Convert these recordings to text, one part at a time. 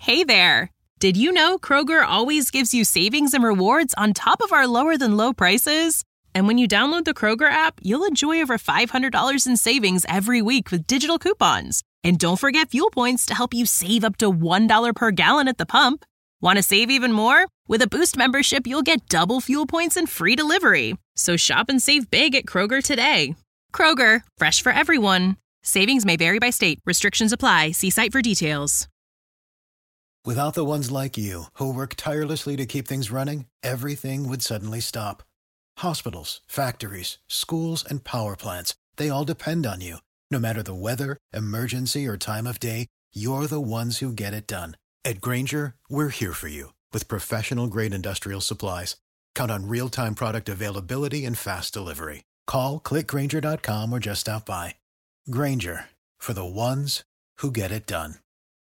Hey there! Did you know Kroger always gives you savings and rewards on top of our lower-than-low prices? And when you download the Kroger app, you'll enjoy over $500 in savings every week with digital coupons. And don't forget fuel points to help you save up to $1 per gallon at the pump. Want to save even more? With a Boost membership, you'll get double fuel points and free delivery. So shop and save big at Kroger today. Kroger, fresh for everyone. Savings may vary by state. Restrictions apply. See site for details. Without the ones like you, who work tirelessly to keep things running, everything would suddenly stop. Hospitals, factories, schools, and power plants, they all depend on you. No matter the weather, emergency, or time of day, you're the ones who get it done. At Grainger, we're here for you with professional-grade industrial supplies. Count on real-time product availability and fast delivery. Call, click Grainger.com, or just stop by. Grainger, for the ones who get it done.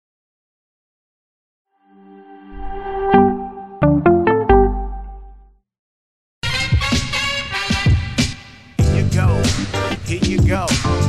Here you go.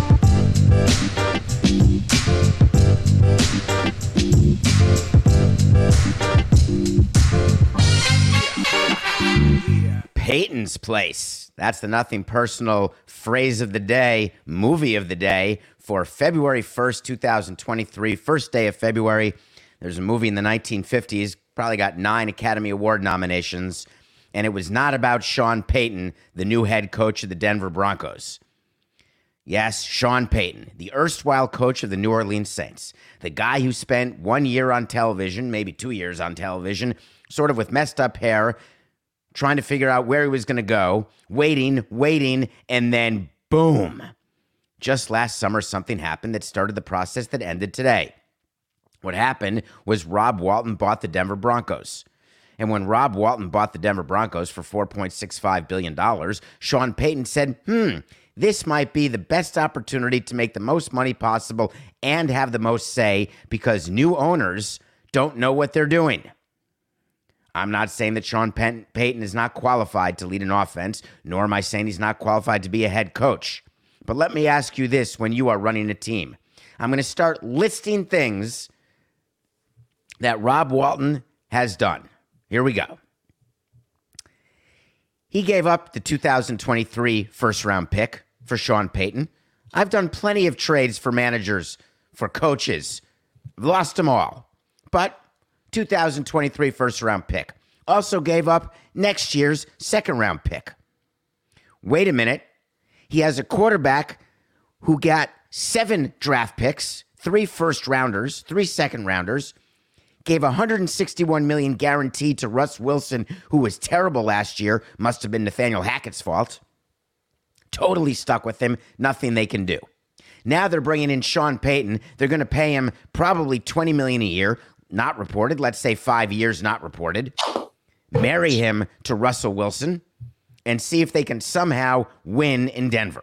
Peyton's Place. That's the Nothing Personal phrase of the day, movie of the day for February 1st, 2023, first day of February. There's a movie in the 1950s, probably got 9 Academy Award nominations, and it was not about Sean Payton, the new head coach of the Denver Broncos. Yes, Sean Payton, the erstwhile coach of the New Orleans Saints, the guy who spent 1 year on television, maybe 2 years on television, sort of with messed up hair, trying to figure out where he was going to go, waiting, and then boom. Just last summer, something happened that started the process that ended today. What happened was Rob Walton bought the Denver Broncos. And when Rob Walton bought the Denver Broncos for $4.65 billion, Sean Payton said, this might be the best opportunity to make the most money possible and have the most say because new owners don't know what they're doing. I'm not saying that Sean Payton is not qualified to lead an offense, nor am I saying he's not qualified to be a head coach. But let me ask you this when you are running a team. I'm going to start listing things that Rob Walton has done. Here we go. He gave up the 2023 first-round pick for Sean Payton. I've done plenty of trades for managers, for coaches. I've lost them all. But 2023 first-round pick. Also gave up next year's second-round pick. Wait a minute. He has a quarterback who got 7 draft picks, 3 first-rounders, 3 second-rounders, gave $161 million guaranteed to Russ Wilson, who was terrible last year. Must have been Nathaniel Hackett's fault. Totally stuck with him. Nothing they can do. Now they're bringing in Sean Payton. They're going to pay him probably $20 million a year. Not reported. Let's say 5 years, not reported. Marry him to Russell Wilson and see if they can somehow win in Denver.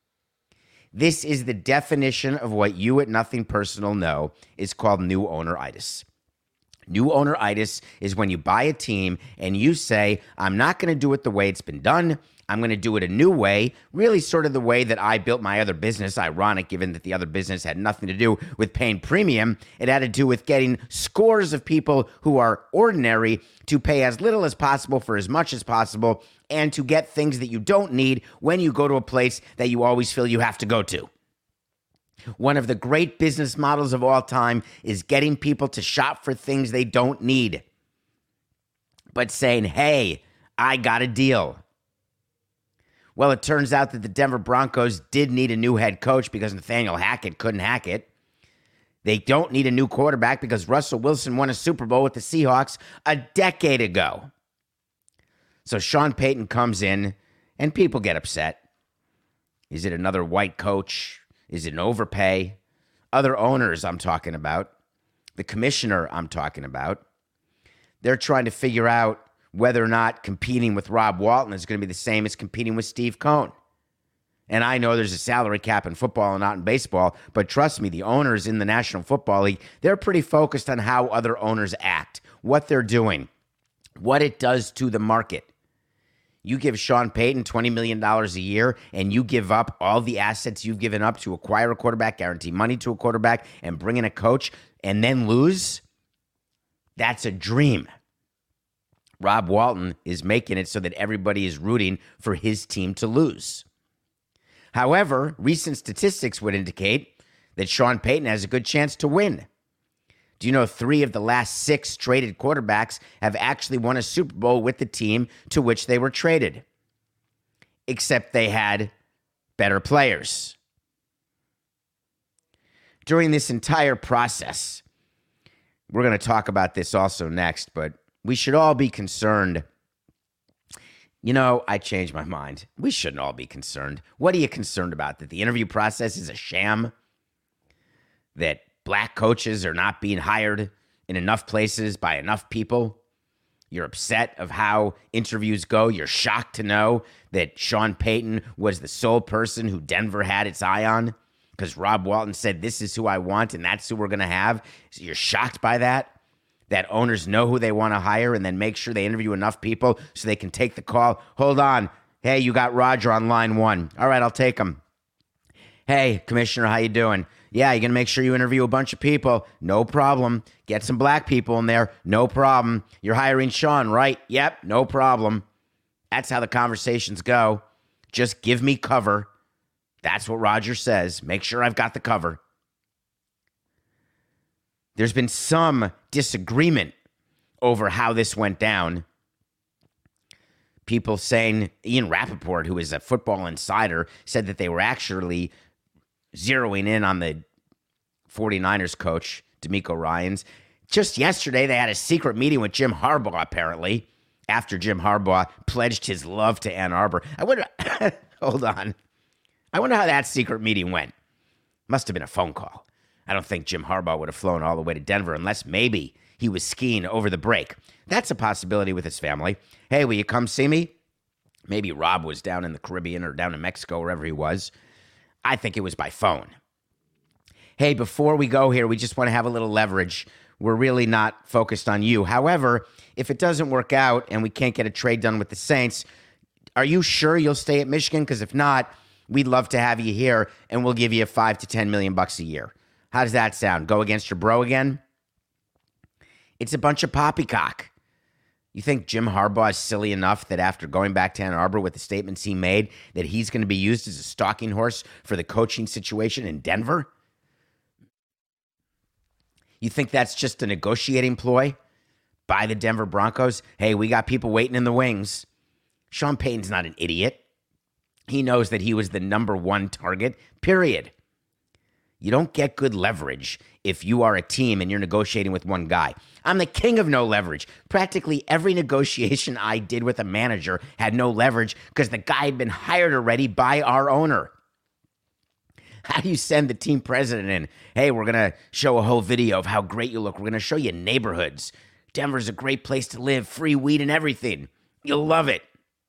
This is the definition of what you at Nothing Personal know is called new owner-itis. New owner-itis is when you buy a team and you say, I'm not going to do it the way it's been done. I'm going to do it a new way, really sort of the way that I built my other business. Ironic, given that the other business had nothing to do with paying premium. It had to do with getting scores of people who are ordinary to pay as little as possible for as much as possible and to get things that you don't need when you go to a place that you always feel you have to go to. One of the great business models of all time is getting people to shop for things they don't need, but saying, hey, I got a deal. Well, it turns out that the Denver Broncos did need a new head coach because Nathaniel Hackett couldn't hack it. They don't need a new quarterback because Russell Wilson won a Super Bowl with the Seahawks a decade ago. So Sean Payton comes in and people get upset. Is it another white coach? Is it an overpay? Other owners I'm talking about. The commissioner I'm talking about. They're trying to figure out whether or not competing with Rob Walton is going to be the same as competing with Steve Cohen. And I know there's a salary cap in football and not in baseball, but trust me, the owners in the National Football League, they're pretty focused on how other owners act, what they're doing, what it does to the market. You give Sean Payton $20 million a year and you give up all the assets you've given up to acquire a quarterback, guarantee money to a quarterback, and bring in a coach and then lose? That's a dream. Rob Walton is making it so that everybody is rooting for his team to lose. However, recent statistics would indicate that Sean Payton has a good chance to win. Do you know 3 of the last 6 traded quarterbacks have actually won a Super Bowl with the team to which they were traded? Except they had better players. During this entire process, we're going to talk about this also next, but we should all be concerned. You know, I changed my mind. We shouldn't all be concerned. What are you concerned about? That the interview process is a sham? That black coaches are not being hired in enough places by enough people? You're upset of how interviews go. You're shocked to know that Sean Payton was the sole person who Denver had its eye on because Rob Walton said, this is who I want and that's who we're going to have. So you're shocked by that? That owners know who they want to hire and then make sure they interview enough people so they can take the call. Hold on. Hey, you got Roger on line 1. All right, I'll take him. Hey, Commissioner, how you doing? Yeah, you're going to make sure you interview a bunch of people. No problem. Get some black people in there. No problem. You're hiring Sean, right? Yep, no problem. That's how the conversations go. Just give me cover. That's what Roger says. Make sure I've got the cover. There's been some disagreement over how this went down. People saying, Ian Rappaport, who is a football insider, said that they were actually zeroing in on the 49ers coach, DeMeco Ryans. Just yesterday, they had a secret meeting with Jim Harbaugh, apparently, after Jim Harbaugh pledged his love to Ann Arbor. I wonder, hold on. I wonder how that secret meeting went. Must have been a phone call. I don't think Jim Harbaugh would have flown all the way to Denver unless maybe he was skiing over the break. That's a possibility with his family. Hey, will you come see me? Maybe Rob was down in the Caribbean or down in Mexico, wherever he was. I think it was by phone. Hey, before we go here, we just want to have a little leverage. We're really not focused on you. However, if it doesn't work out and we can't get a trade done with the Saints, are you sure you'll stay at Michigan? Because if not, we'd love to have you here and we'll give you $5 to $10 million a year. How does that sound? Go against your bro again? It's a bunch of poppycock. You think Jim Harbaugh is silly enough that after going back to Ann Arbor with the statements he made, that he's going to be used as a stalking horse for the coaching situation in Denver? You think that's just a negotiating ploy by the Denver Broncos? Hey, we got people waiting in the wings. Sean Payton's not an idiot. He knows that he was the number 1 target, period. You don't get good leverage if you are a team and you're negotiating with one guy. I'm the king of no leverage. Practically every negotiation I did with a manager had no leverage because the guy had been hired already by our owner. How do you send the team president in? Hey, we're going to show a whole video of how great you look. We're going to show you neighborhoods. Denver's a great place to live, free weed and everything. You'll love it.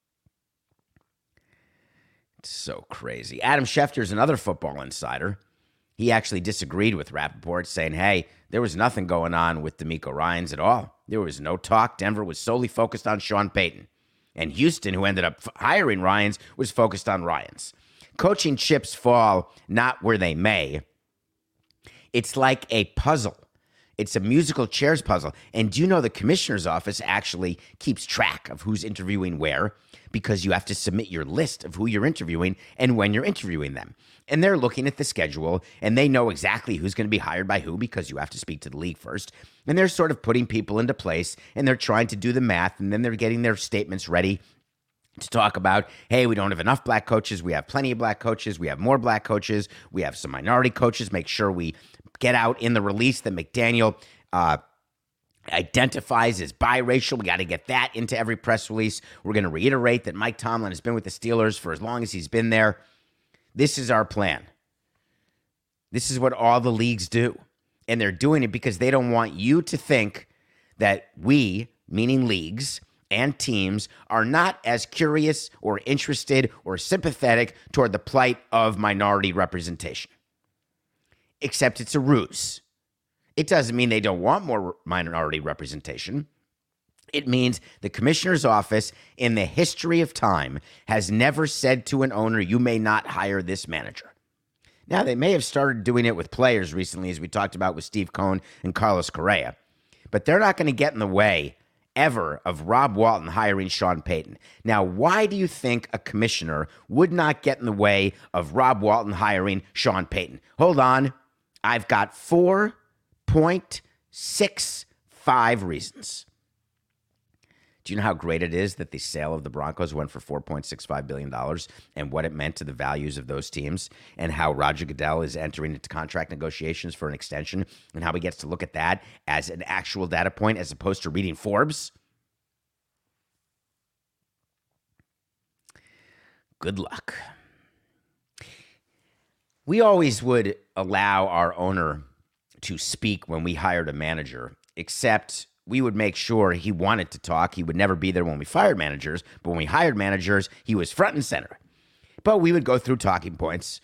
It's so crazy. Adam Schefter is another football insider. He actually disagreed with Rappaport, saying, hey, there was nothing going on with DeMeco Ryans at all. There was no talk. Denver was solely focused on Sean Payton. And Houston, who ended up hiring Ryans, was focused on Ryans. Coaching chips fall not where they may. It's like a puzzle. It's a musical chairs puzzle. And do you know the commissioner's office actually keeps track of who's interviewing where? Because you have to submit your list of who you're interviewing and when you're interviewing them. And they're looking at the schedule, and they know exactly who's going to be hired by who because you have to speak to the league first. And they're sort of putting people into place, and they're trying to do the math, and then they're getting their statements ready to talk about, hey, we don't have enough black coaches. We have plenty of black coaches. We have more black coaches. We have some minority coaches. Make sure we get out in the release that McDaniel identifies as biracial. We got to get that into every press release. We're going to reiterate that Mike Tomlin has been with the Steelers for as long as he's been there. This is our plan. This is what all the leagues do. And they're doing it because they don't want you to think that we, meaning leagues and teams, are not as curious or interested or sympathetic toward the plight of minority representation. Except it's a ruse. It doesn't mean they don't want more minority representation. It means the commissioner's office in the history of time has never said to an owner, you may not hire this manager. Now, they may have started doing it with players recently, as we talked about with Steve Cohen and Carlos Correa. but they're not going to get in the way ever of Rob Walton hiring Sean Payton. Now, why do you think a commissioner would not get in the way of Rob Walton hiring Sean Payton? Hold on. I've got 4.65 reasons. Do you know how great it is that the sale of the Broncos went for $4.65 billion and what it meant to the values of those teams, and how Roger Goodell is entering into contract negotiations for an extension, and how he gets to look at that as an actual data point as opposed to reading Forbes? Good luck. We always would allow our owner to speak when we hired a manager, except we would make sure he wanted to talk. He would never be there when we fired managers, but when we hired managers, he was front and center. But we would go through talking points,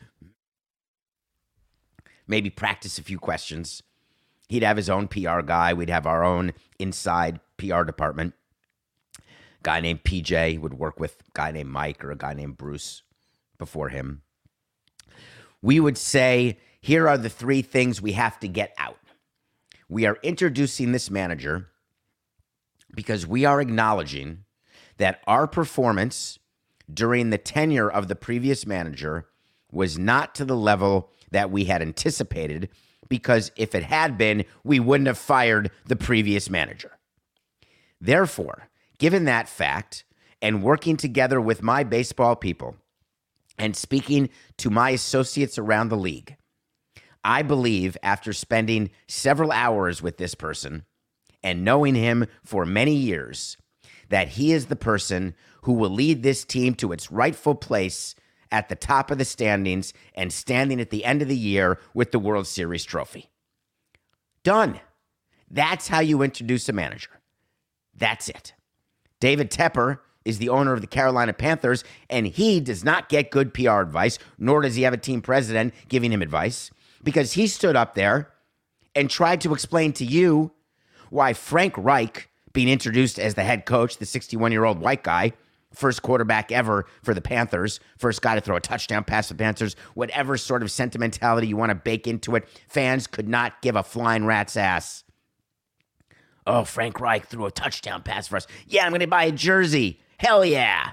maybe practice a few questions. He'd have his own PR guy. We'd have our own inside PR department. A guy named PJ would work with a guy named Mike or a guy named Bruce before him. We would say, here are the 3 things we have to get out. We are introducing this manager because we are acknowledging that our performance during the tenure of the previous manager was not to the level that we had anticipated, because if it had been, we wouldn't have fired the previous manager. Therefore, given that fact, and working together with my baseball people and speaking to my associates around the league, I believe, after spending several hours with this person and knowing him for many years, that he is the person who will lead this team to its rightful place at the top of the standings and standing at the end of the year with the World Series trophy. Done. That's how you introduce a manager. That's it. David Tepper is the owner of the Carolina Panthers, and he does not get good PR advice, nor does he have a team president giving him advice, because he stood up there and tried to explain to you why Frank Reich, being introduced as the head coach, the 61-year-old white guy, first quarterback ever for the Panthers, first guy to throw a touchdown pass for the Panthers, whatever sort of sentimentality you want to bake into it, fans could not give a flying rat's ass. Oh, Frank Reich threw a touchdown pass for us. Yeah, I'm going to buy a jersey. Hell yeah.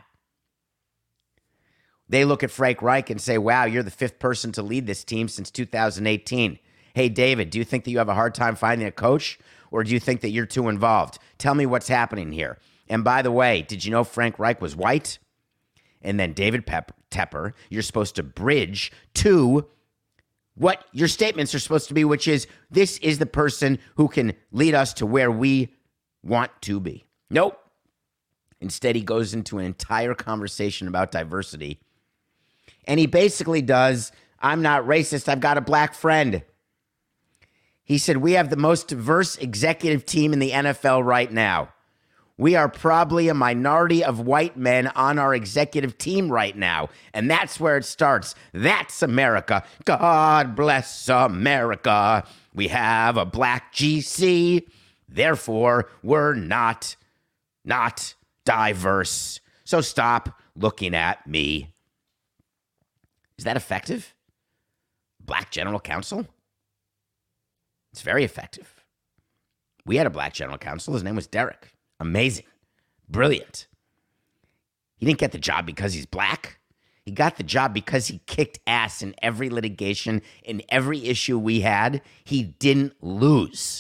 They look at Frank Reich and say, wow, you're the 5th person to lead this team since 2018. Hey, David, do you think that you have a hard time finding a coach, or do you think that you're too involved? Tell me what's happening here. And by the way, did you know Frank Reich was white? And then David Tepper, you're supposed to bridge to what your statements are supposed to be, which is, this is the person who can lead us to where we want to be. Nope. Instead, he goes into an entire conversation about diversity. And he basically does, I'm not racist, I've got a black friend. He said, we have the most diverse executive team in the NFL right now. We are probably a minority of white men on our executive team right now. And that's where it starts. That's America. God bless America. We have a black GC. Therefore, we're not diverse. So stop looking at me. Is that effective? Black general counsel? It's very effective. We had a black general counsel. His name was Derek. Amazing. Brilliant. He didn't get the job because he's black. He got the job because he kicked ass in every litigation, in every issue we had. He didn't lose.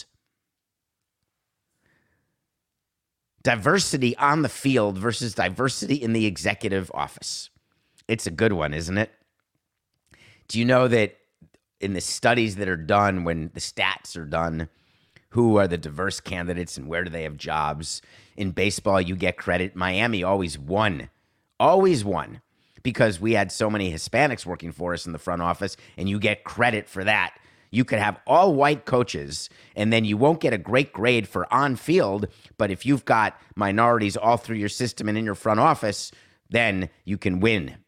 Diversity on the field versus diversity in the executive office. It's a good one, isn't it? Do you know that in the studies that are done, when the stats are done, who are the diverse candidates and where do they have jobs? In baseball, you get credit. Miami always won. Always won. Because we had so many Hispanics working for us in the front office, and you get credit for that. You could have all white coaches, and then you won't get a great grade for on-field, but if you've got minorities all through your system and in your front office, then you can win.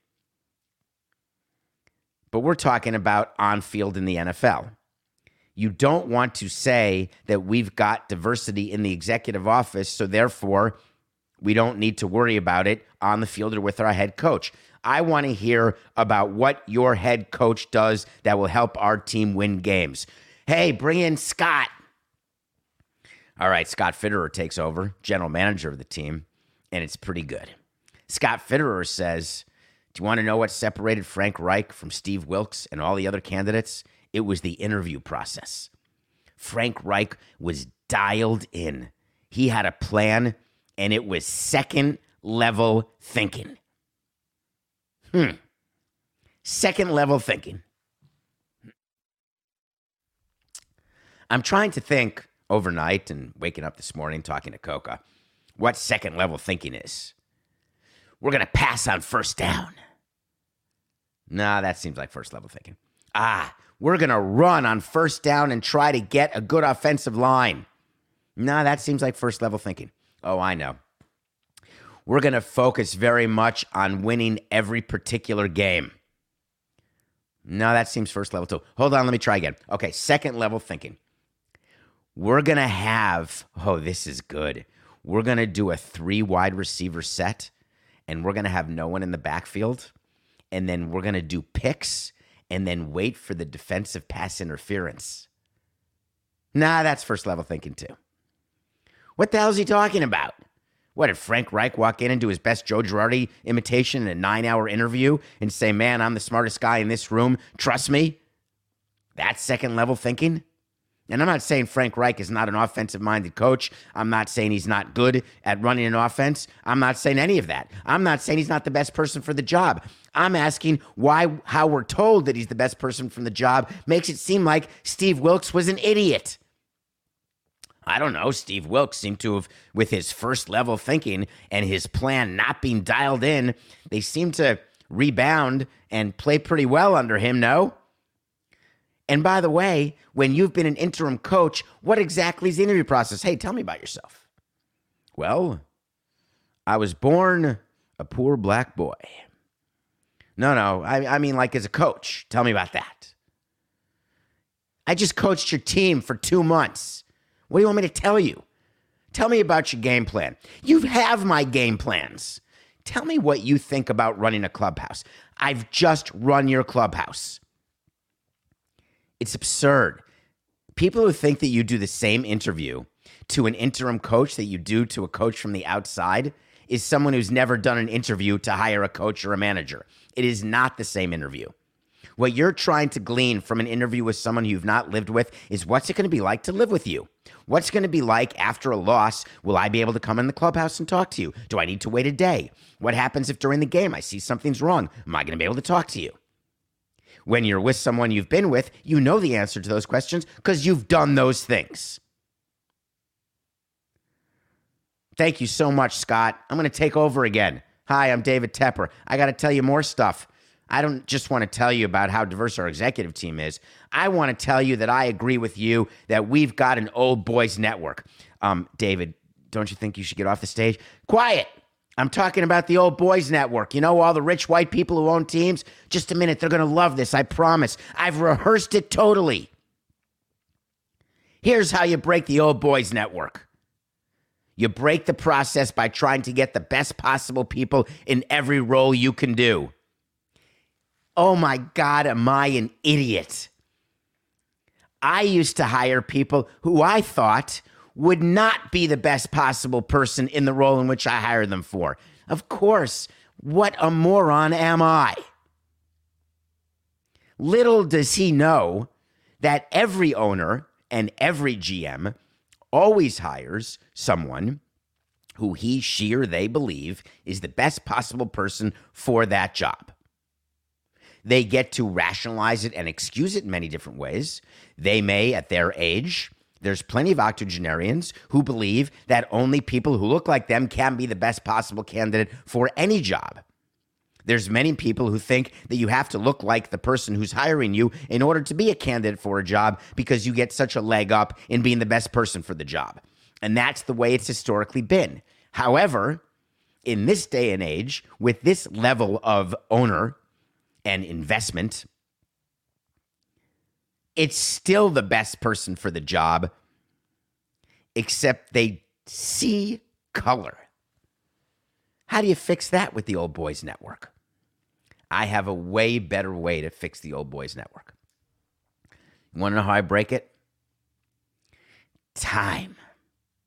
But we're talking about on-field in the NFL. You don't want to say that we've got diversity in the executive office, so therefore we don't need to worry about it on the field or with our head coach. I want to hear about what your head coach does that will help our team win games. Hey, bring in Scott. All right, Scott Fitterer takes over, general manager of the team, and it's pretty good. Scott Fitterer says, do you want to know what separated Frank Reich from Steve Wilkes and all the other candidates? It was the interview process. Frank Reich was dialed in. He had a plan, and it was second-level thinking. Second-level thinking. I'm trying to think overnight and waking up this morning talking to Coca what second-level thinking is. We're going to pass on first down. Nah, that seems like first-level thinking. We're going to run on first down and try to get a good offensive line. Nah, that seems like first-level thinking. Oh, I know. We're going to focus very much on winning every particular game. No, that seems first level too. Hold on, let me try again. Okay, second level thinking. We're going to have, this is good. We're going to do a 3 wide receiver set, and we're going to have no one in the backfield, and then we're going to do picks, and then wait for the defensive pass interference. Nah, that's first level thinking too. What the hell is he talking about? What, did Frank Reich walk in and do his best Joe Girardi imitation in a 9-hour interview and say, man, I'm the smartest guy in this room, trust me? That's second level thinking? And I'm not saying Frank Reich is not an offensive-minded coach. I'm not saying he's not good at running an offense. I'm not saying any of that. I'm not saying he's not the best person for the job. I'm asking how we're told that he's the best person for the job makes it seem like Steve Wilkes was an idiot. I don't know. Steve Wilkes seemed to have, with his first-level thinking and his plan not being dialed in, they seem to rebound and play pretty well under him, no? And by the way, when you've been an interim coach, what exactly is the interview process? Hey, tell me about yourself. Well, I was born a poor black boy. No, I mean like as a coach. Tell me about that. I just coached your team for 2 months. What do you want me to tell you? Tell me about your game plan. You have my game plans. Tell me what you think about running a clubhouse. I've just run your clubhouse. It's absurd. People who think that you do the same interview to an interim coach that you do to a coach from the outside is someone who's never done an interview to hire a coach or a manager. It is not the same interview. What you're trying to glean from an interview with someone you've not lived with is what's it going to be like to live with you? What's going to be like after a loss? Will I be able to come in the clubhouse and talk to you? Do I need to wait a day? What happens if during the game I see something's wrong? Am I going to be able to talk to you? When you're with someone you've been with, you know the answer to those questions because you've done those things. Thank you so much, Scott. I'm going to take over again. Hi, I'm David Tepper. I got to tell you more stuff. I don't just want to tell you about how diverse our executive team is. I want to tell you that I agree with you that we've got an old boys network. David, don't you think you should get off the stage? Quiet. I'm talking about the old boys network. You know, all the rich white people who own teams? Just a minute. They're going to love this. I promise. I've rehearsed it totally. Here's how you break the old boys network. You break the process by trying to get the best possible people in every role you can do. Oh my God, am I an idiot? I used to hire people who I thought would not be the best possible person in the role in which I hired them for. Of course, what a moron am I? Little does he know that every owner and every GM always hires someone who he, she, or they believe is the best possible person for that job. They get to rationalize it and excuse it in many different ways. They may, at their age, there's plenty of octogenarians who believe that only people who look like them can be the best possible candidate for any job. There's many people who think that you have to look like the person who's hiring you in order to be a candidate for a job because you get such a leg up in being the best person for the job. And that's the way it's historically been. However, in this day and age, with this level of owner and investment, it's still the best person for the job, except they see color. How do you fix that with the old boys network? I have a way better way to fix the old boys network. You want to know how I break it? Time.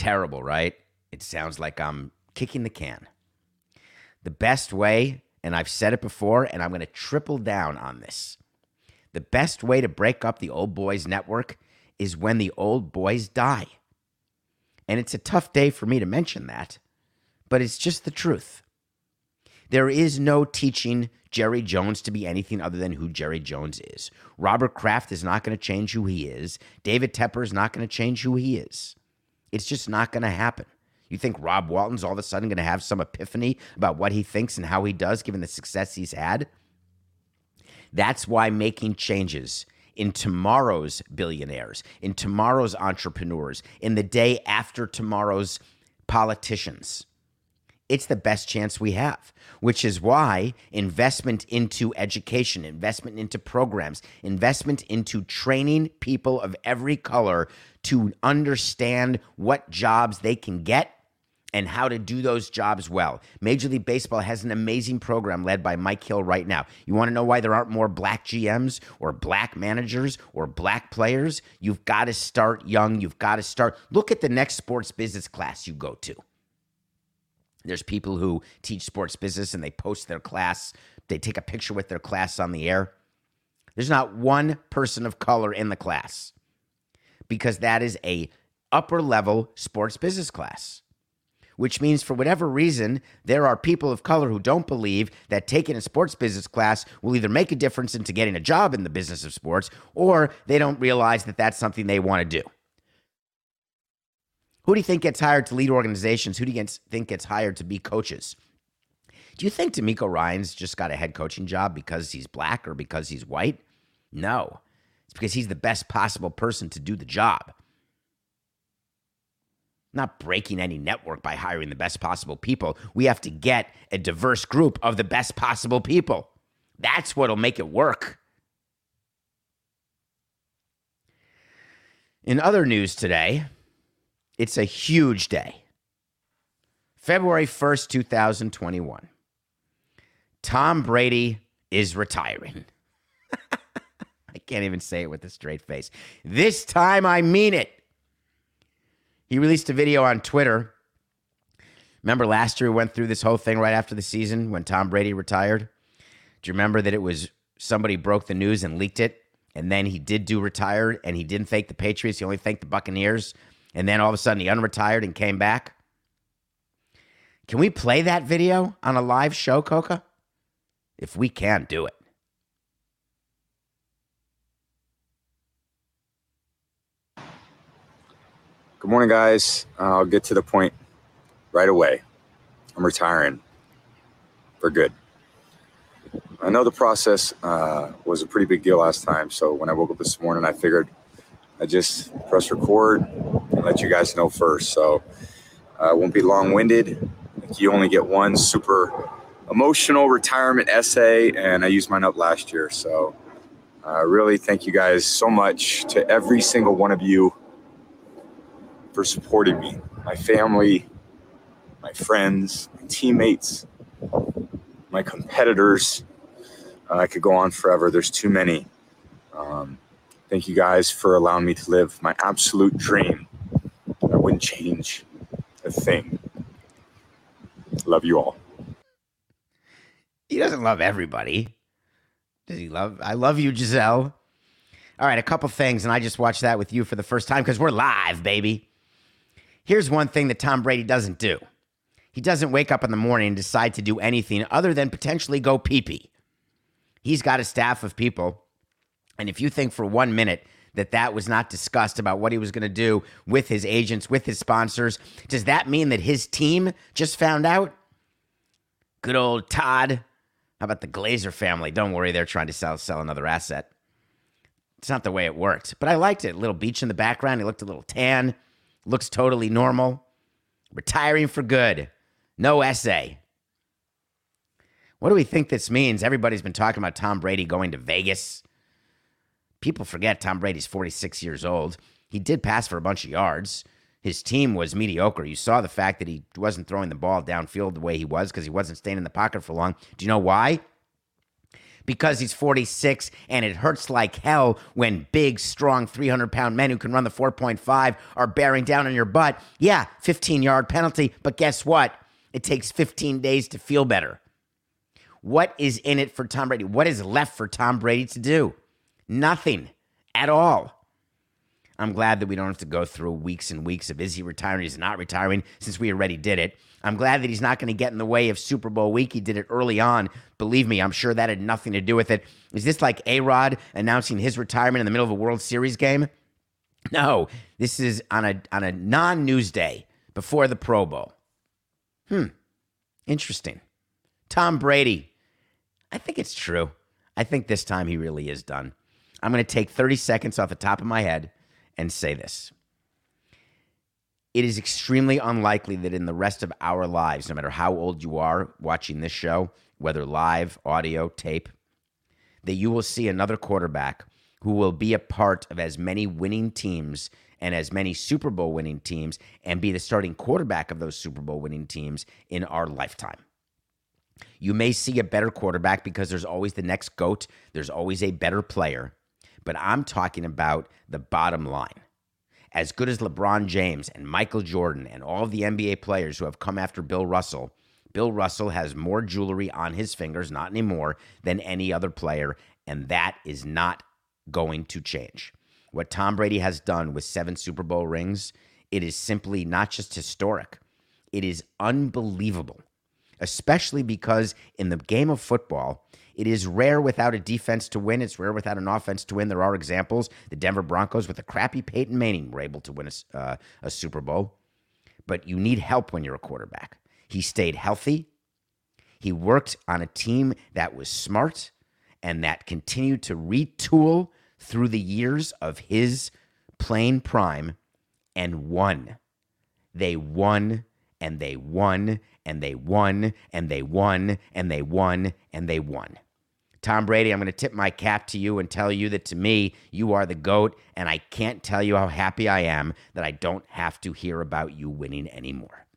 terrible, right? It sounds like I'm kicking the can. The best way, and I've said it before, and I'm going to triple down on this. The best way to break up the old boys network is when the old boys die. And it's a tough day for me to mention that, but it's just the truth. There is no teaching Jerry Jones to be anything other than who Jerry Jones is. Robert Kraft is not going to change who he is. David Tepper is not going to change who he is. It's just not going to happen. You think Rob Walton's all of a sudden going to have some epiphany about what he thinks and how he does given the success he's had? That's why making changes in tomorrow's billionaires, in tomorrow's entrepreneurs, in the day after tomorrow's politicians, it's the best chance we have, which is why investment into education, investment into programs, investment into training people of every color to understand what jobs they can get and how to do those jobs well. Major League Baseball has an amazing program led by Mike Hill right now. You want to know why there aren't more black GMs or black managers or black players? You've got to start young. You've got to start. Look at the next sports business class you go to. There's people who teach sports business and they post their class. They take a picture with their class on the air. There's not one person of color in the class because that is a upper level sports business class, which means for whatever reason, there are people of color who don't believe that taking a sports business class will either make a difference into getting a job in the business of sports, or they don't realize that that's something they want to do. Who do you think gets hired to lead organizations? Who do you think gets hired to be coaches? Do you think D'Amico Ryans just got a head coaching job because he's black or because he's white? No. It's because he's the best possible person to do the job. Not breaking any network by hiring the best possible people. We have to get a diverse group of the best possible people. That's what'll make it work. In other news today, it's a huge day. February 1st, 2021. Tom Brady is retiring. I can't even say it with a straight face. This time I mean it. He released a video on Twitter. Remember last year we went through this whole thing right after the season when Tom Brady retired? Do you remember that it was somebody broke the news and leaked it? And then he did retire and he didn't thank the Patriots. He only thanked the Buccaneers. And then all of a sudden he unretired and came back. Can we play that video on a live show, Coca? If we can, do it. Good morning, guys. I'll get to the point right away. I'm retiring for good. I know the process was a pretty big deal last time, so when I woke up this morning, I figured I'd just press record and let you guys know first. So I won't be long-winded. You only get one super emotional retirement essay, and I used mine up last year. So really thank you guys so much to every single one of you for supporting me, my family, my friends, my teammates, my competitors. I could go on forever. There's too many. Thank you guys for allowing me to live my absolute dream. I wouldn't change a thing. Love you all. He doesn't love everybody. Does he love? I love you, Giselle. All right, a couple things, and I just watched that with you for the first time because we're live, baby. Here's one thing that Tom Brady doesn't do. He doesn't wake up in the morning and decide to do anything other than potentially go pee-pee. He's got a staff of people, and if you think for 1 minute that was not discussed about what he was going to do with his agents, with his sponsors, does that mean that his team just found out? Good old Todd. How about the Glazer family? Don't worry, they're trying to sell another asset. It's not the way it worked, but I liked it. A little beach in the background. He looked a little tan. Looks totally normal. Retiring for good. No essay. What do we think this means? Everybody's been talking about Tom Brady going to Vegas. People forget Tom Brady's 46 years old. He did pass for a bunch of yards. His team was mediocre. You saw the fact that he wasn't throwing the ball downfield the way he was because he wasn't staying in the pocket for long. Do you know why? because he's 46 and it hurts like hell when big, strong 300-pound men who can run the 4.5 are bearing down on your butt. Yeah, 15-yard penalty, but guess what? It takes 15 days to feel better. What is in it for Tom Brady? What is left for Tom Brady to do? Nothing at all. I'm glad that we don't have to go through weeks and weeks of is he retiring, is he not retiring, since we already did it. I'm glad that he's not going to get in the way of Super Bowl week. He did it early on. Believe me, I'm sure that had nothing to do with it. Is this like A-Rod announcing his retirement in the middle of a World Series game? No, this is on a non-news day before the Pro Bowl. Interesting. Tom Brady. I think it's true. I think this time he really is done. I'm going to take 30 seconds off the top of my head and say this. It is extremely unlikely that in the rest of our lives, no matter how old you are watching this show, whether live, audio, tape, that you will see another quarterback who will be a part of as many winning teams and as many Super Bowl winning teams and be the starting quarterback of those Super Bowl winning teams in our lifetime. You may see a better quarterback because there's always the next GOAT. There's always a better player. But I'm talking about the bottom line. As good as LeBron James and Michael Jordan and all of the NBA players who have come after Bill Russell has more jewelry on his fingers, not anymore, than any other player, and that is not going to change. What Tom Brady has done with 7 Super Bowl rings, it is simply not just historic. It is unbelievable, especially because in the game of football, it is rare without a defense to win. It's rare without an offense to win. There are examples. The Denver Broncos with a crappy Peyton Manning were able to win a Super Bowl. But you need help when you're a quarterback. He stayed healthy. He worked on a team that was smart and that continued to retool through the years of his playing prime and won. They won, and they won, and they won, and they won, and they won, and they won. Tom Brady, I'm going to tip my cap to you and tell you that to me, you are the GOAT, and I can't tell you how happy I am that I don't have to hear about you winning anymore.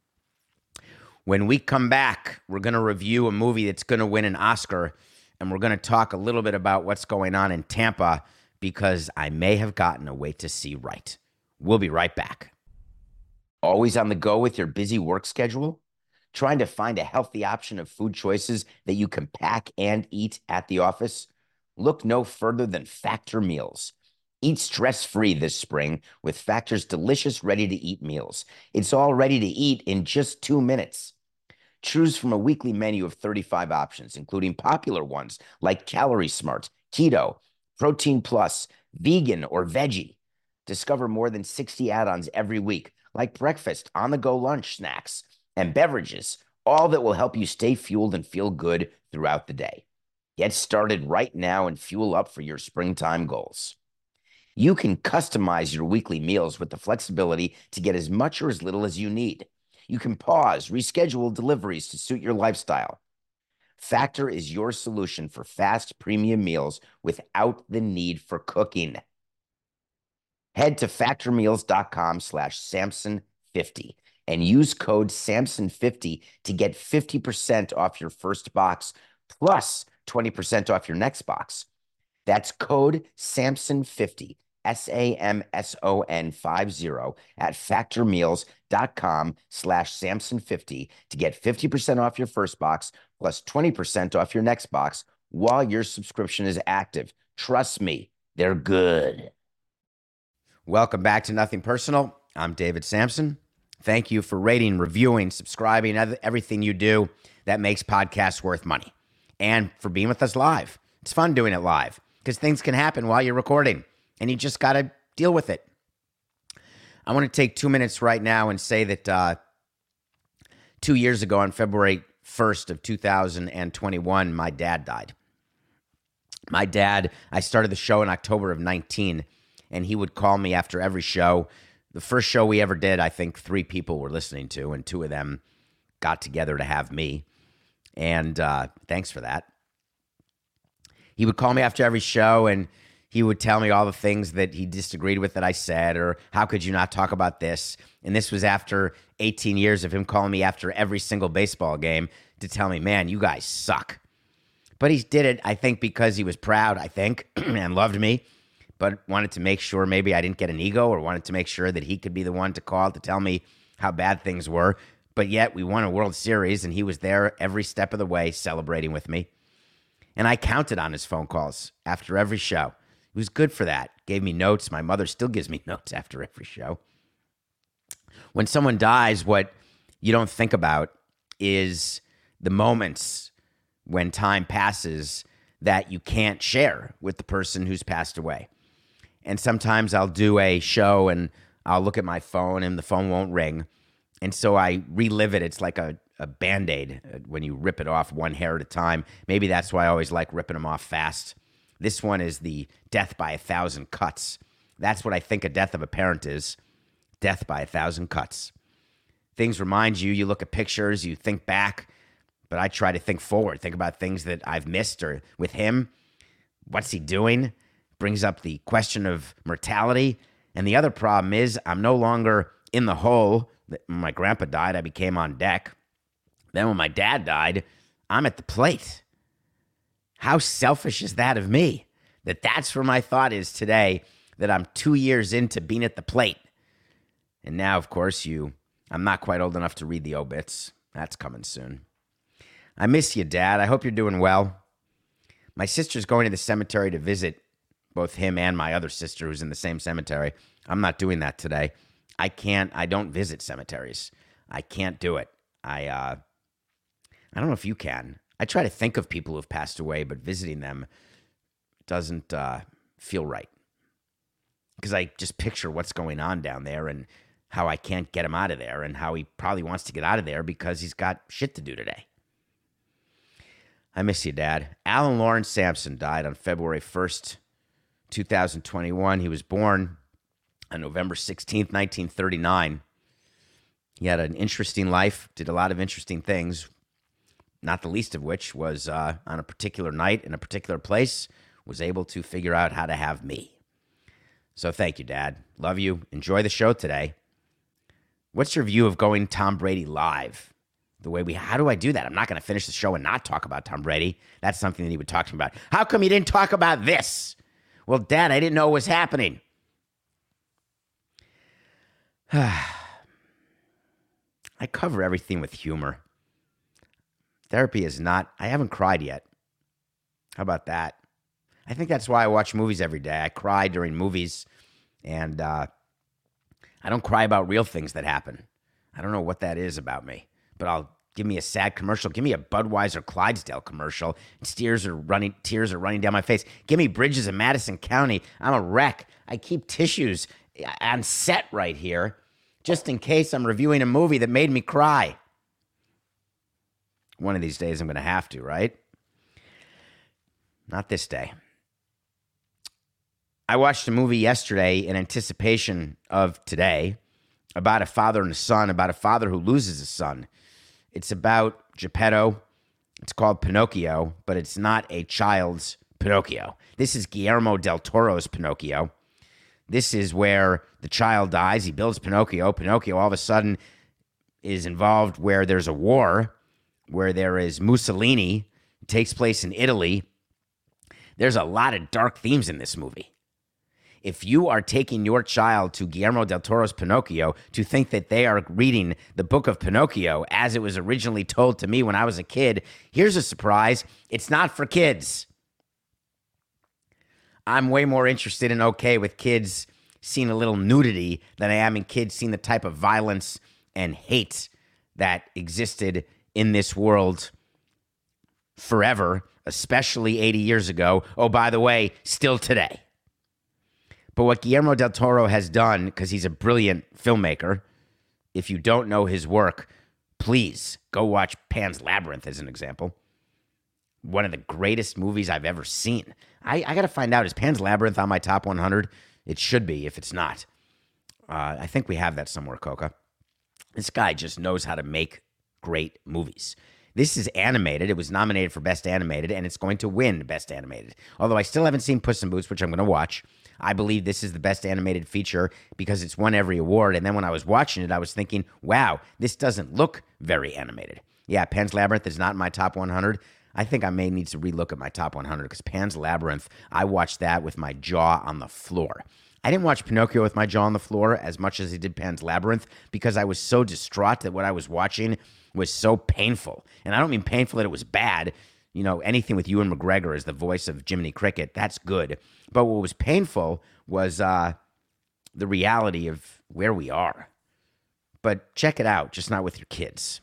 When we come back, we're going to review a movie that's going to win an Oscar, and we're going to talk a little bit about what's going on in Tampa because I may have gotten a wait to see right. We'll be right back. Always on the go with your busy work schedule? Trying to find a healthy option of food choices that you can pack and eat at the office? Look no further than Factor Meals. Eat stress-free this spring with Factor's delicious ready-to-eat meals. It's all ready to eat in just 2 minutes. Choose from a weekly menu of 35 options, including popular ones like Calorie Smart, Keto, Protein Plus, Vegan, or Veggie. Discover more than 60 add-ons every week, like breakfast, on-the-go lunch snacks, and beverages, all that will help you stay fueled and feel good throughout the day. Get started right now and fuel up for your springtime goals. You can customize your weekly meals with the flexibility to get as much or as little as you need. You can pause, reschedule deliveries to suit your lifestyle. Factor is your solution for fast premium meals without the need for cooking. Head to factormeals.com/Samson50 and use code Samson50 to get 50% off your first box plus 20% off your next box. That's code Samson50, SAMSON50 at factormeals.com/Samson50 to get 50% off your first box plus 20% off your next box while your subscription is active. Trust me, they're good. Welcome back to Nothing Personal. I'm David Samson. Thank you for rating, reviewing, subscribing, everything you do that makes podcasts worth money. And for being with us live. It's fun doing it live because things can happen while you're recording and you just got to deal with it. I want to take 2 minutes right now and say that 2 years ago on February 1st of 2021, my dad died. My dad, I started the show in October of 19, and he would call me after every show. The first show we ever did, I think 3 people were listening to, and 2 of them got together to have me. And thanks for that. He would call me after every show, and he would tell me all the things that he disagreed with that I said, or how could you not talk about this? And this was after 18 years of him calling me after every single baseball game to tell me, man, you guys suck. But he did it, I think, because he was proud, I think, and loved me, but wanted to make sure maybe I didn't get an ego, or wanted to make sure that he could be the one to call to tell me how bad things were. But yet we won a World Series, and he was there every step of the way celebrating with me. And I counted on his phone calls after every show. He was good for that. Gave me notes. My mother still gives me notes after every show. When someone dies, what you don't think about is the moments when time passes that you can't share with the person who's passed away. And sometimes I'll do a show and I'll look at my phone and the phone won't ring. And so I relive it. It's like a Band-Aid when you rip it off one hair at a time. Maybe that's why I always like ripping them off fast. This one is the death by 1,000 cuts. That's what I think a death of a parent is. Death by 1,000 cuts. Things remind you. You look at pictures, you think back, but I try to think forward, think about things that I've missed or with him. What's he doing? Brings up the question of mortality. And the other problem is I'm no longer in the hole. When my grandpa died, I became on deck. Then when my dad died, I'm at the plate. How selfish is that of me? That's where my thought is today, that I'm 2 years into being at the plate. And now, of course, I'm not quite old enough to read the obits. That's coming soon. I miss you, Dad. I hope you're doing well. My sister's going to the cemetery to visit both him and my other sister who's in the same cemetery. I'm not doing that today. I don't visit cemeteries. I can't do it. I don't know if you can. I try to think of people who have passed away, but visiting them doesn't feel right. Because I just picture what's going on down there and how I can't get him out of there and how he probably wants to get out of there because he's got shit to do today. I miss you, Dad. Alan Lawrence Sampson died on February 1st, 2021. He was born on November 16th, 1939. He had an interesting life, did a lot of interesting things, not the least of which was on a particular night in a particular place, was able to figure out how to have me. So thank you, Dad. Love you. Enjoy the show today. What's your view of going Tom Brady live? How do I do that? I'm not going to finish the show and not talk about Tom Brady. That's something that he would talk to me about. How come you didn't talk about this? Well, Dad, I didn't know it was happening. I cover everything with humor. Therapy is not, I haven't cried yet. How about that? I think that's why I watch movies every day. I cry during movies, and I don't cry about real things that happen. I don't know what that is about me, but give me a sad commercial. Give me a Budweiser Clydesdale commercial. Tears are running down my face. Give me Bridges in Madison County. I'm a wreck. I keep tissues on set right here, just in case I'm reviewing a movie that made me cry. One of these days I'm going to have to, right? Not this day. I watched a movie yesterday in anticipation of today about a father and a son, about a father who loses a son. It's about Geppetto. It's called Pinocchio, but it's not a child's Pinocchio. This is Guillermo del Toro's Pinocchio. This is where the child dies. He builds Pinocchio. Pinocchio all of a sudden is involved where there's a war, where there is Mussolini. It takes place in Italy. There's a lot of dark themes in this movie. If you are taking your child to Guillermo del Toro's Pinocchio to think that they are reading the book of Pinocchio as it was originally told to me when I was a kid, here's a surprise. It's not for kids. I'm way more interested and okay with kids seeing a little nudity than I am in kids seeing the type of violence and hate that existed in this world forever, especially 80 years ago. Oh, by the way, still today. But what Guillermo del Toro has done, because he's a brilliant filmmaker, if you don't know his work, please go watch Pan's Labyrinth as an example. One of the greatest movies I've ever seen. I got to find out, is Pan's Labyrinth on my top 100? It should be if it's not. I think we have that somewhere, Coca. This guy just knows how to make great movies. This is animated. It was nominated for Best Animated, and it's going to win Best Animated. Although I still haven't seen Puss in Boots, which I'm going to watch. I believe this is the best animated feature because it's won every award. And then when I was watching it, I was thinking, wow, this doesn't look very animated. Yeah, Pan's Labyrinth is not in my top 100. I think I may need to relook at my top 100 because Pan's Labyrinth, I watched that with my jaw on the floor. I didn't watch Pinocchio with my jaw on the floor as much as I did Pan's Labyrinth because I was so distraught that what I was watching was so painful. And I don't mean painful that it was bad. You know, anything with Ewan McGregor as the voice of Jiminy Cricket, that's good. But what was painful was the reality of where we are. But check it out, just not with your kids.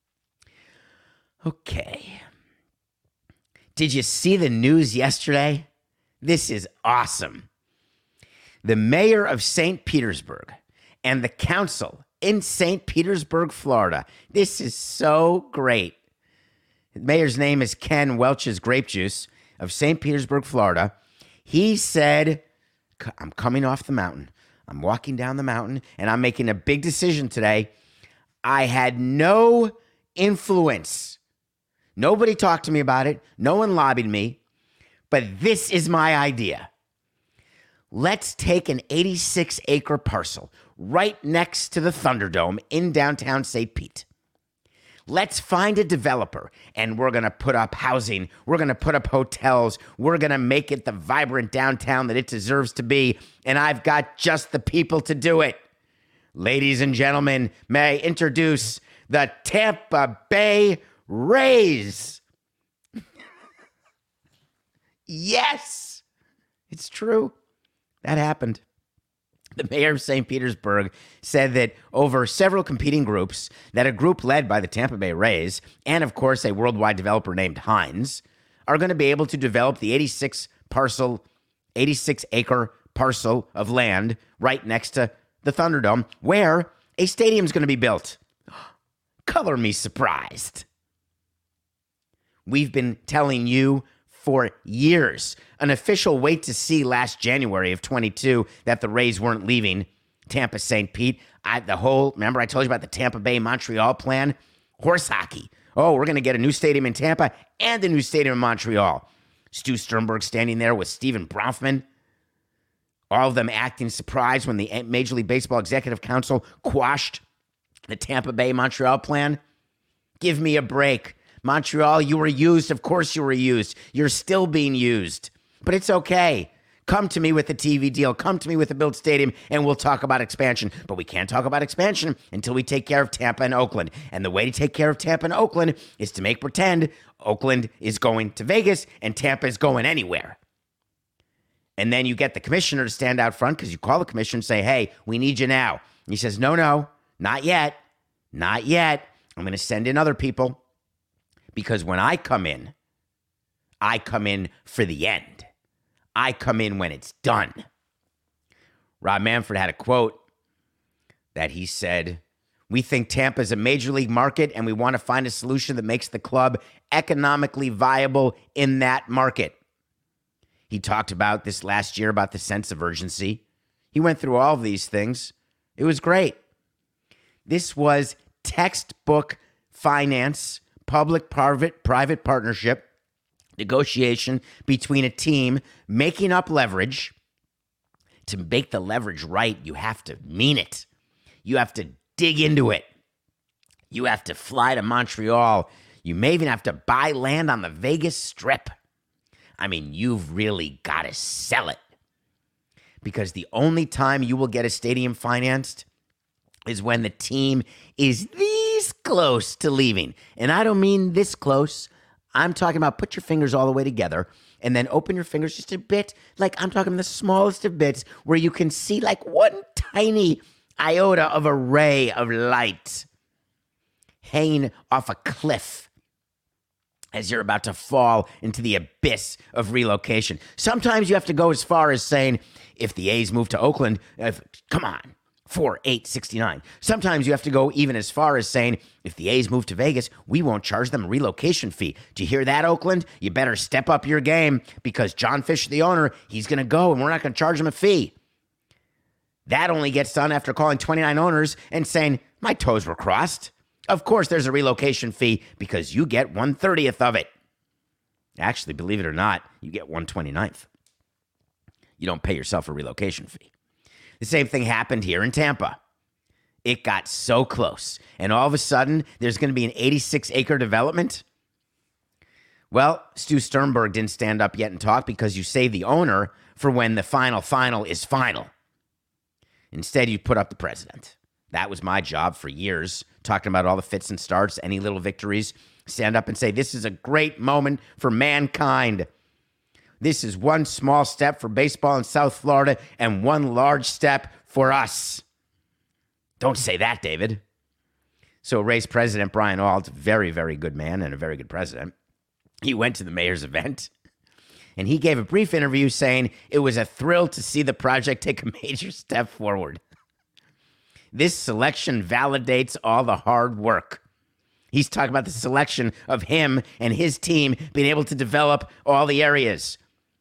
Okay. Did you see the news yesterday? This is awesome. The mayor of St. Petersburg and the council in St. Petersburg, Florida. This is so great. The mayor's name is Ken Welch's Grape Juice of St. Petersburg, Florida. He said, I'm coming off the mountain. I'm walking down the mountain, and I'm making a big decision today. I had no influence. Nobody talked to me about it. No one lobbied me. But this is my idea. Let's take an 86-acre parcel right next to the Thunderdome in downtown St. Pete. Let's find a developer, and we're going to put up housing. We're going to put up hotels. We're going to make it the vibrant downtown that it deserves to be, and I've got just the people to do it. Ladies and gentlemen, may I introduce the Tampa Bay Rays. Yes, it's true. That happened. The mayor of St. Petersburg said that over several competing groups, that a group led by the Tampa Bay Rays, and of course a worldwide developer named Hines, are going to be able to develop the 86-acre parcel of land right next to the Thunderdome, where a stadium is going to be built. Color me surprised. We've been telling you for years, an official wait to see last January of 22 that the Rays weren't leaving Tampa St. Pete. Remember I told you about the Tampa Bay Montreal plan? Horse hockey. Oh, we're going to get a new stadium in Tampa and a new stadium in Montreal. Stu Sternberg standing there with Stephen Bronfman. All of them acting surprised when the Major League Baseball Executive Council quashed the Tampa Bay Montreal plan. Give me a break. Montreal, you were used. Of course you were used. You're still being used. But it's okay. Come to me with a TV deal. Come to me with a built stadium, and we'll talk about expansion. But we can't talk about expansion until we take care of Tampa and Oakland. And the way to take care of Tampa and Oakland is to make pretend Oakland is going to Vegas and Tampa is going anywhere. And then you get the commissioner to stand out front because you call the commissioner and say, hey, we need you now. And he says, no, not yet. Not yet. I'm going to send in other people. Because when I come in for the end. I come in when it's done. Rob Manfred had a quote that he said, we think Tampa is a major league market and we want to find a solution that makes the club economically viable in that market. He talked about this last year about the sense of urgency. He went through all of these things. It was great. This was textbook finance, public-private partnership, negotiation between a team making up leverage. To make the leverage right, you have to mean it. You have to dig into it. You have to fly to Montreal. You may even have to buy land on the Vegas Strip. I mean, you've really got to sell it. Because the only time you will get a stadium financed is when the team is this close to leaving. And I don't mean this close. I'm talking about put your fingers all the way together and then open your fingers just a bit. Like I'm talking the smallest of bits where you can see like one tiny iota of a ray of light hanging off a cliff as you're about to fall into the abyss of relocation. Sometimes you have to go as far as saying, if the A's move to Oakland, come on. 4-8-69. Sometimes you have to go even as far as saying, if the A's move to Vegas, we won't charge them a relocation fee. Do you hear that, Oakland? You better step up your game because John Fisher, the owner, he's going to go and we're not going to charge him a fee. That only gets done after calling 29 owners and saying, my toes were crossed. Of course there's a relocation fee because you get 1/30th of it. Actually, believe it or not, you get 1/29th. You don't pay yourself a relocation fee. The same thing happened here in Tampa. It got so close. And all of a sudden, there's going to be an 86-acre development. Well, Stu Sternberg didn't stand up yet and talk because you save the owner for when the final is final. Instead, you put up the president. That was my job for years, talking about all the fits and starts, any little victories. Stand up and say, this is a great moment for mankind. This is one small step for baseball in South Florida and one large step for us. Don't say that, David. So Rays president Brian Ault, very, very good man and a very good president, he went to the mayor's event and he gave a brief interview saying it was a thrill to see the project take a major step forward. This selection validates all the hard work. He's talking about the selection of him and his team being able to develop all the areas.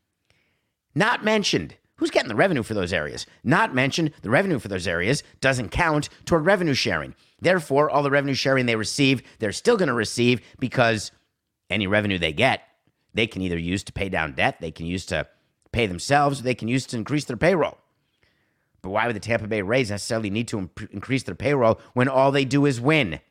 Not mentioned. Who's getting the revenue for those areas? Not mentioned. The revenue for those areas doesn't count toward revenue sharing. Therefore, all the revenue sharing they receive, they're still going to receive because any revenue they get, they can either use to pay down debt, they can use to pay themselves, or they can use to increase their payroll. But why would the Tampa Bay Rays necessarily need to increase their payroll when all they do is win?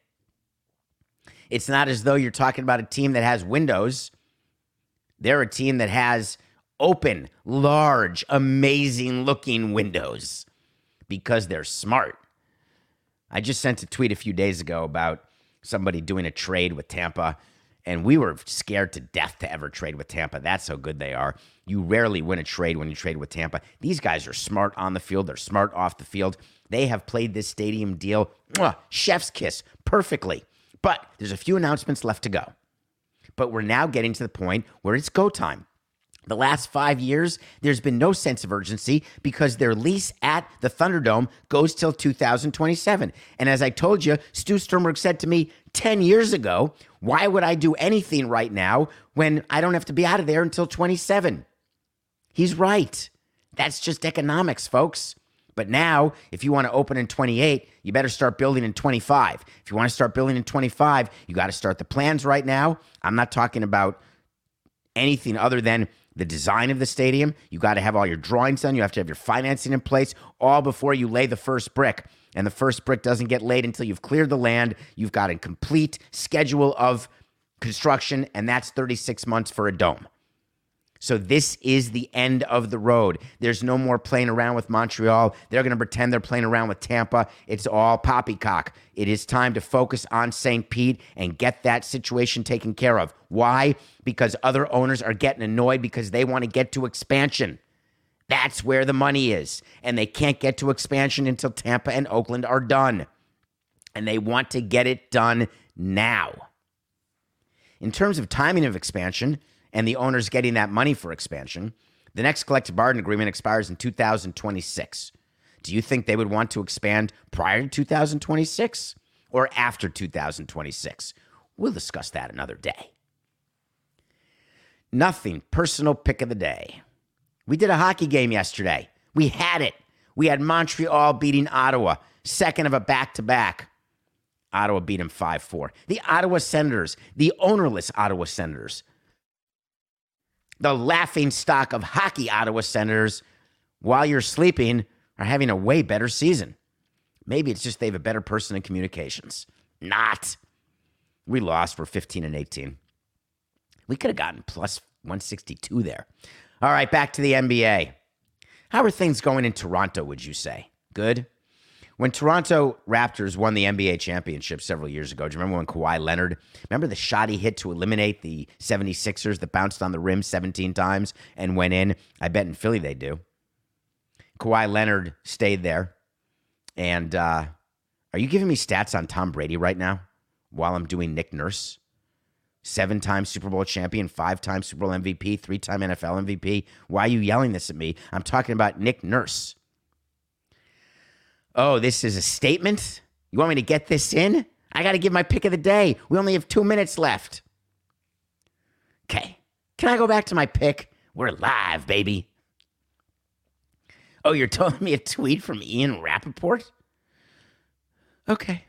It's not as though you're talking about a team that has windows. They're a team that has open, large, amazing-looking windows because they're smart. I just sent a tweet a few days ago about somebody doing a trade with Tampa, and we were scared to death to ever trade with Tampa. That's how good they are. You rarely win a trade when you trade with Tampa. These guys are smart on the field. They're smart off the field. They have played this stadium deal, chef's kiss, perfectly. But there's a few announcements left to go. But we're now getting to the point where it's go time. The last 5 years, there's been no sense of urgency because their lease at the Thunderdome goes till 2027. And as I told you, Stu Sternberg said to me 10 years ago, why would I do anything right now when I don't have to be out of there until 27? He's right. That's just economics, folks. But now, if you want to open in 28, you better start building in 25. If you want to start building in 25, you got to start the plans right now. I'm not talking about anything other than the design of the stadium. You got to have all your drawings done. You have to have your financing in place all before you lay the first brick. And the first brick doesn't get laid until you've cleared the land. You've got a complete schedule of construction, and that's 36 months for a dome. So this is the end of the road. There's no more playing around with Montreal. They're going to pretend they're playing around with Tampa. It's all poppycock. It is time to focus on St. Pete and get that situation taken care of. Why? Because other owners are getting annoyed because they want to get to expansion. That's where the money is. And they can't get to expansion until Tampa and Oakland are done. And they want to get it done now. In terms of timing of expansion, and the owners getting that money for expansion, the next collective bargaining agreement expires in 2026. Do you think they would want to expand prior to 2026 or after 2026? We'll discuss that another day. Nothing personal pick of the day. We did a hockey game yesterday. We had it. We had Montreal beating Ottawa, second of a back-to-back. Ottawa beat them 5-4. The Ottawa Senators, the ownerless Ottawa Senators, the laughing stock of hockey Ottawa Senators, while you're sleeping, are having a way better season. Maybe it's just they have a better person in communications. Not. We lost. We're 15-18. We could have gotten plus 162 there. All right, back to the NBA. How are things going in Toronto, would you say? Good? When Toronto Raptors won the NBA championship several years ago, do you remember when Kawhi Leonard, remember the shot he hit to eliminate the 76ers that bounced on the rim 17 times and went in? I bet in Philly they do. Kawhi Leonard stayed there. And are you giving me stats on Tom Brady right now while I'm doing Nick Nurse? 7-time Super Bowl champion, 5-time Super Bowl MVP, 3-time NFL MVP. Why are you yelling this at me? I'm talking about Nick Nurse. Oh, this is a statement? You want me to get this in? I got to give my pick of the day. We only have 2 minutes left. Okay. Can I go back to my pick? We're live, baby. Oh, you're telling me a tweet from Ian Rappaport? Okay.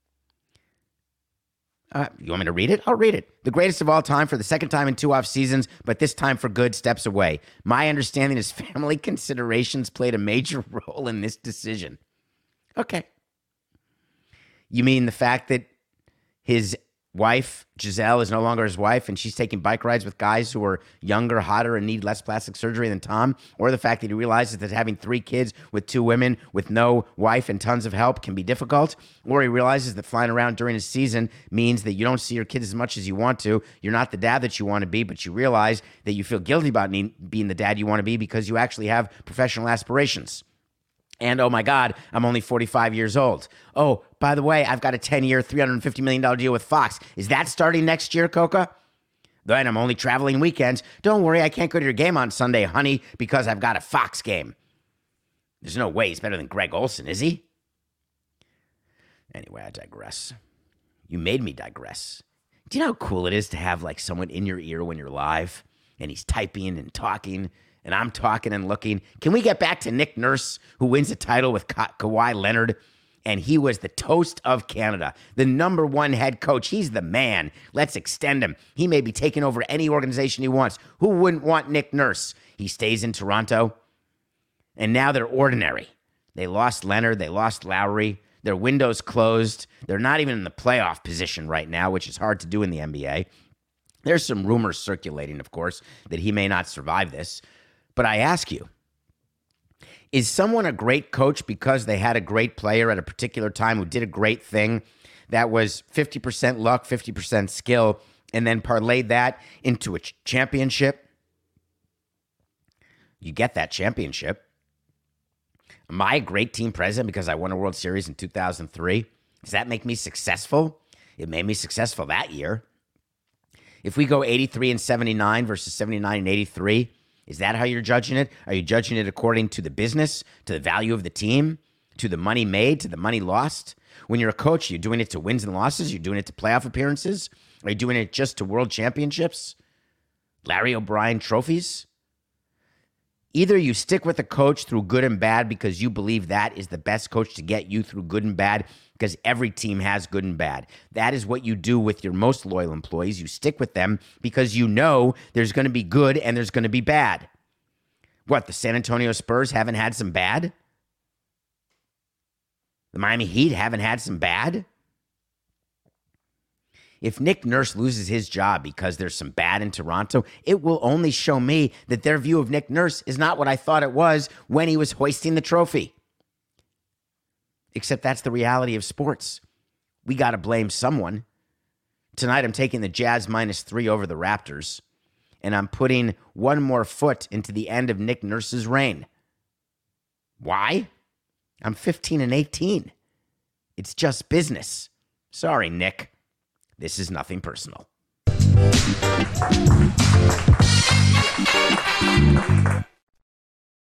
You want me to read it? I'll read it. The greatest of all time for the second time in 2 off seasons, but this time for good, steps away. My understanding is family considerations played a major role in this decision. Okay. You mean the fact that his wife, Giselle, is no longer his wife, and she's taking bike rides with guys who are younger, hotter, and need less plastic surgery than Tom, or the fact that he realizes that having 3 kids with 2 women with no wife and tons of help can be difficult, or he realizes that flying around during his season means that you don't see your kids as much as you want to. You're not the dad that you want to be, but you realize that you feel guilty about being the dad you want to be because you actually have professional aspirations. And, oh my God, I'm only 45 years old. Oh, by the way, I've got a 10-year, $350 million deal with Fox. Is that starting next year, Coca? Then I'm only traveling weekends. Don't worry, I can't go to your game on Sunday, honey, because I've got a Fox game. There's no way he's better than Greg Olsen, is he? Anyway, I digress. You made me digress. Do you know how cool it is to have like someone in your ear when you're live and he's typing and talking and I'm talking and looking? Can we get back to Nick Nurse, who wins a title with Kawhi Leonard? And he was the toast of Canada, the #1 head coach. He's the man. Let's extend him. He may be taking over any organization he wants. Who wouldn't want Nick Nurse? He stays in Toronto. And now they're ordinary. They lost Leonard. They lost Lowry. Their window's closed. They're not even in the playoff position right now, which is hard to do in the NBA. There's some rumors circulating, of course, that he may not survive this. But I ask you, is someone a great coach because they had a great player at a particular time who did a great thing that was 50% luck, 50% skill, and then parlayed that into a championship? You get that championship. Am I a great team president because I won a World Series in 2003? Does that make me successful? It made me successful that year. If we go 83 and 79 versus 79 and 83, is that how you're judging it? Are you judging it according to the business, to the value of the team, to the money made, to the money lost? When you're a coach, you're doing it to wins and losses? You're doing it to playoff appearances? Are you doing it just to world championships? Larry O'Brien trophies? Either you stick with a coach through good and bad because you believe that is the best coach to get you through good and bad, because every team has good and bad. That is what you do with your most loyal employees. You stick with them because you know there's going to be good and there's going to be bad. What, the San Antonio Spurs haven't had some bad? The Miami Heat haven't had some bad? If Nick Nurse loses his job because there's some bad in Toronto, it will only show me that their view of Nick Nurse is not what I thought it was when he was hoisting the trophy. Except that's the reality of sports. We got to blame someone. Tonight I'm taking the Jazz -3 over the Raptors, and I'm putting one more foot into the end of Nick Nurse's reign. Why? I'm 15 and 18. It's just business. Sorry, Nick. This is nothing personal.